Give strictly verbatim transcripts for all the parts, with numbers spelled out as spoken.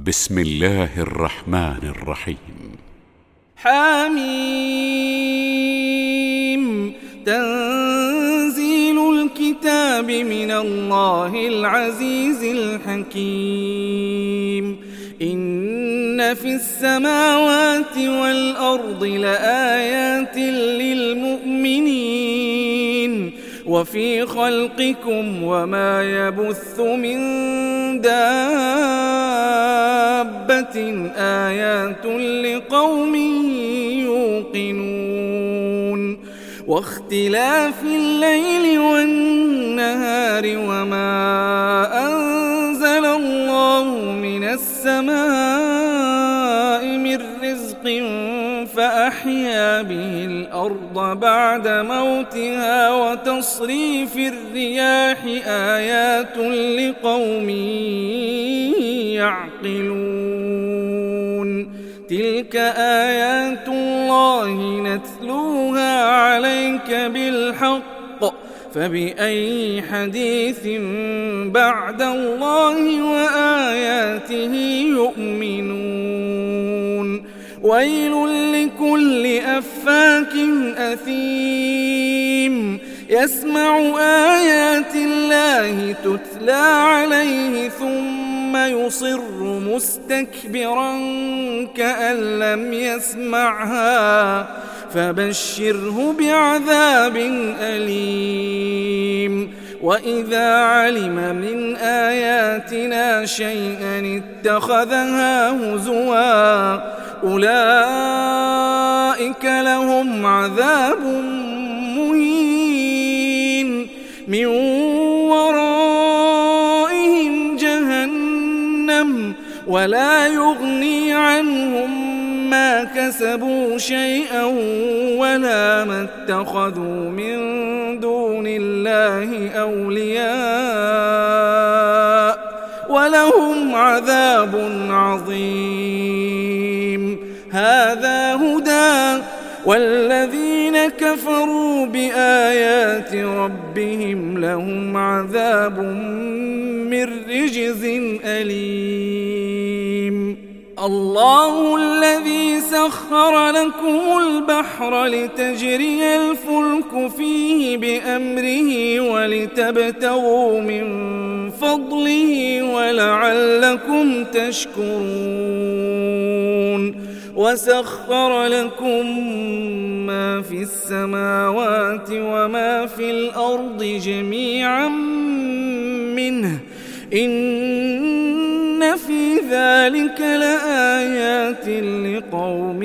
بسم الله الرحمن الرحيم. حميم. تنزيل الكتاب من الله العزيز الحكيم. إن في السماوات والأرض لآيات للمؤمنين وفي خلقكم وما يبث من دابة آيات لقوم يوقنون. واختلاف الليل والنهار وما أنزل الله من السماء من رزق فأحيا به الأرض بعد موتها وتصريف الرياح آيات لقوم يعقلون. تلك آيات الله نتلوها عليك بالحق فبأي حديث بعد الله وآياته يؤمنون. ويل لكل أفاك أثيم يسمع آيات الله تتلى عليه ثم يصر مستكبرا كأن لم يسمعها فبشره بعذاب أليم. وإذا علم من آياتنا شيئا اتخذها هزوا أولئك لهم عذاب مهين من ورائهم جهنم ولا يغني عنهم ما كسبوا شيئا ولا ما اتخذوا من دون الله أولياء ولهم عذاب عظيم. هذا هدى والذين كفروا بآيات ربهم لهم عذاب من رجز أليم. الله الذي سخر لكم البحر لتجري الفلك فيه بأمره ولتبتغوا من فضله ولعلكم تشكرون. وسخر لكم ما في السماوات وما في الأرض جميعا منه إن في ذلك لآيات لقوم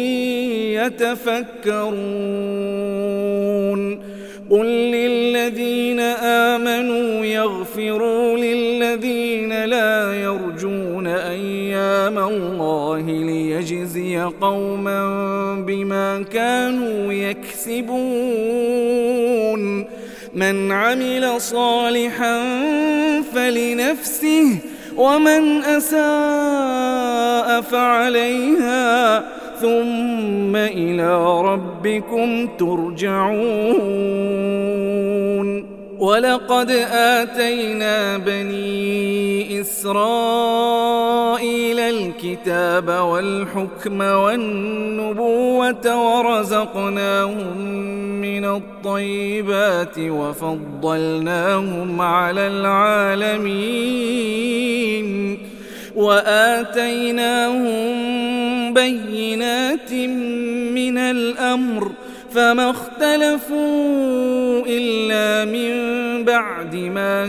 يتفكرون. قل للذين آمنوا يغفروا للذين لا يرجون أيام الله ليجزي قوما بما كانوا يكسبون. من عمل صالحا فلنفسه ومن أساء فعليها ثم إلى ربكم ترجعون. ولقد آتينا بني إسرائيل الكتاب والحكم والنبوة ورزقناهم من الطيبات وفضلناهم على العالمين وآتيناهم بينات من الأمر فما اختلفوا إلا من بعد ما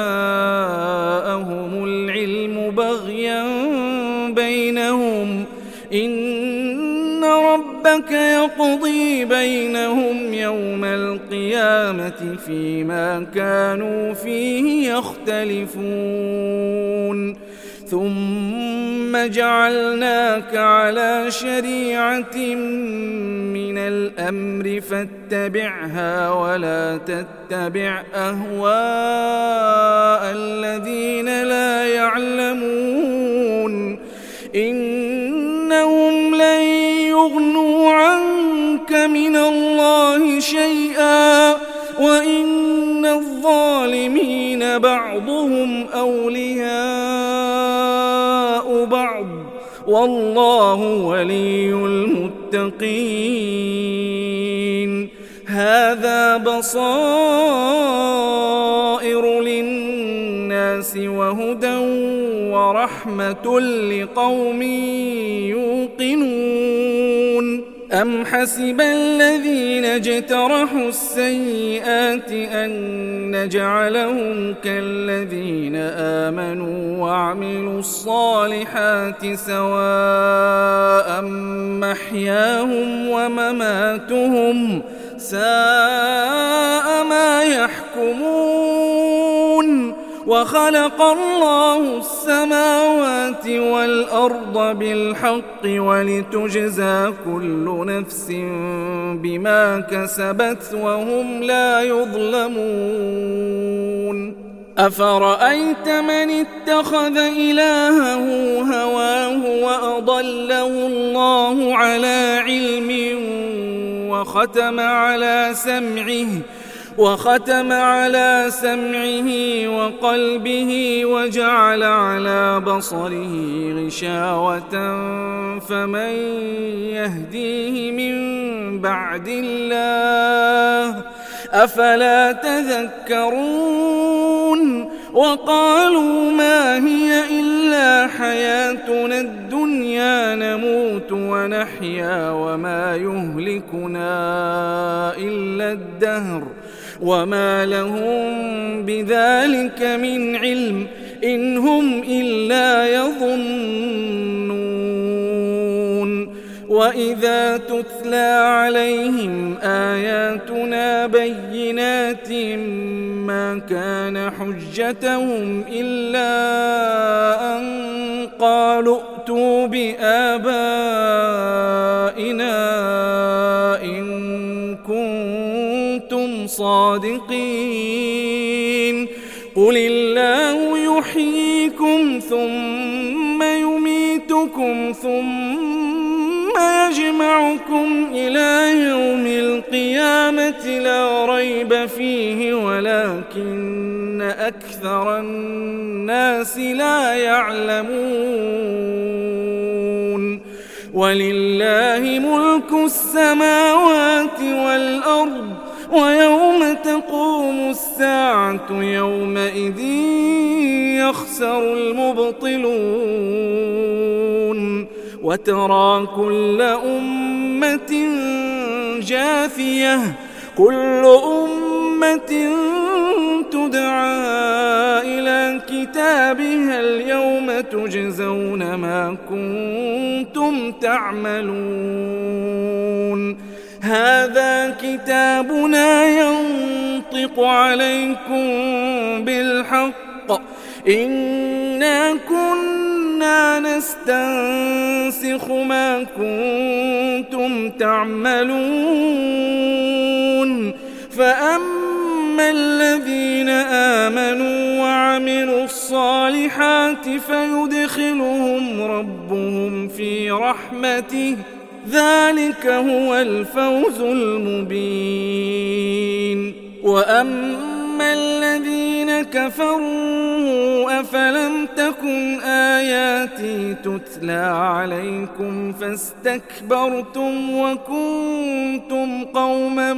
جاءهم العلم بغيا بينهم. إن ربك يقضي بينهم يوم القيامة فيما كانوا فيه يختلفون. ثم جعلناك على شريعة من الأمر فاتبعها ولا تتبع أهواء الذين لا يعلمون. إنهم لن يغنوا عنك من الله شيئا وإن الظالمين بعضهم أولياء بعض والله ولي المتقين. هذا بصائر للناس وهدى ورحمة لقوم يوقنون. أم حسب الذين اجترحوا السيئات أن نجعلهم كالذين آمنوا وعملوا الصالحات سواء محياهم ومماتهم ساء ما يحكمون. وخلق الله السماوات والأرض بالحق ولتجزى كل نفس بما كسبت وهم لا يظلمون. أفرأيت من اتخذ إلهه هواه وأضله الله على علم وختم على سمعه وختم على سمعه وقلبه وجعل على بصره غشاوة فمن يهديه من بعد الله أفلا تذكرون. وقالوا ما هي إلا حياتنا الدنيا نموت ونحيا وما يهلكنا إلا الدهر وما لهم بذلك من علم إن هم إلا يظنون. وإذا تتلى عليهم آياتنا بينات ما كان حجتهم إلا أن قالوا ائتوا بآبائنا إن كنتم صادقين. قل الله يحييكم ثم يميتكم ثم يجمعكم إلى يوم القيامة لا ريب فيه ولكن أكثر الناس لا يعلمون. ولله ملك السماوات والأرض ويوم تقوم الساعة يومئذ يخسر المبطلون. وترى كل أمة جاثية كل أمة تدعى إلى كتابها اليوم تجزون ما كنتم تعملون. هذا كتابنا ينطق عليكم بالحق إنا كنا نستنسخ ما كنتم تعملون. فأما الذين آمنوا وعملوا الصالحات فيدخلهم ربهم في رحمته ذلك هو الفوز المبين. وأما الذين كفروا أفلم تكن آياتي تتلى عليكم فاستكبرتم وكنتم قوما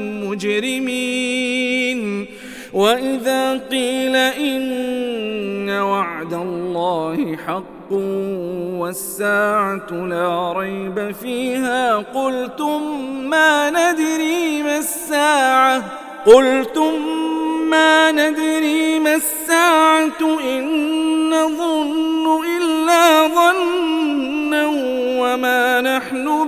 مجرمين. وإذا قيل إن وعد الله حق والساعة لا ريب فيها قلتم ما ندري ما الساعة قلتم ما ندري ما الساعة إن نظن إلا ظنا وما نحن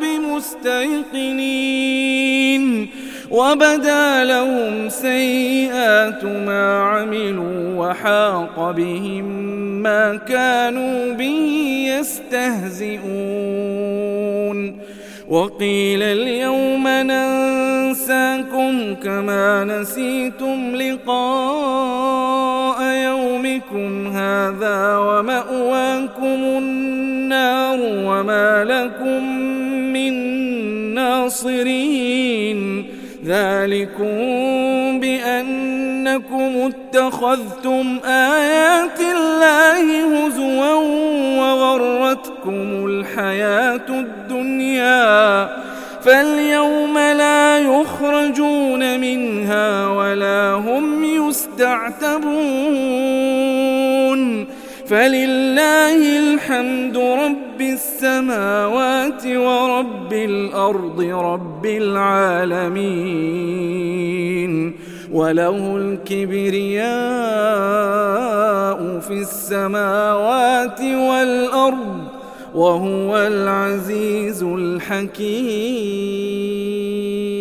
بمستيقنين. وبدا لهم سيئات ما عملوا وحاق بهم ما كانوا به يستهزئون. وقيل اليوم ننساكم كما نسيتم لقاء يومكم هذا ومأواكم النار وما لكم من ناصرين. ذلكم بأنكم اتخذتم آيات الله هزوا وغرتكم غرتكم الحياة الدنيا فاليوم لا يخرجون منها ولا هم يستعتبون فلله الحمد رب السماوات ورب الأرض رب العالمين وله الكبرياء في السماوات والأرض وهو العزيز الحكيم.